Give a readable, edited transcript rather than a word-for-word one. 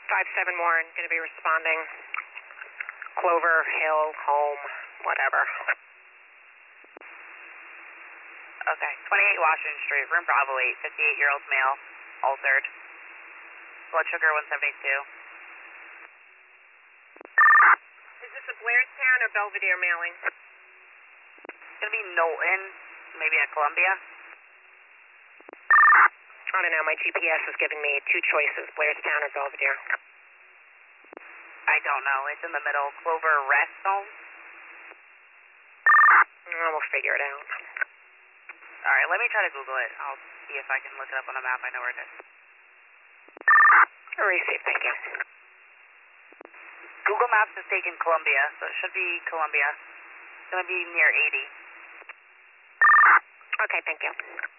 5-7 Warren, going to be responding. Clover Hill, home, whatever. Okay, 28 Washington Street, room Bravo 8, 58-year-old male, altered. Blood sugar 172. Is this a Blairstown or Belvedere mailing? It's going to be Knowlton, maybe at Columbia. I don't know, my GPS is giving me two choices, Blairstown or Belvedere. I don't know, it's in the middle. Clover Rest Home? We'll figure it out. Alright, let me try to Google it. I'll see if I can look it up on the map. I know where it is. Receive, thank you. Google Maps is taking Columbia, so it should be Columbia. It's going to be near 80. Okay, thank you.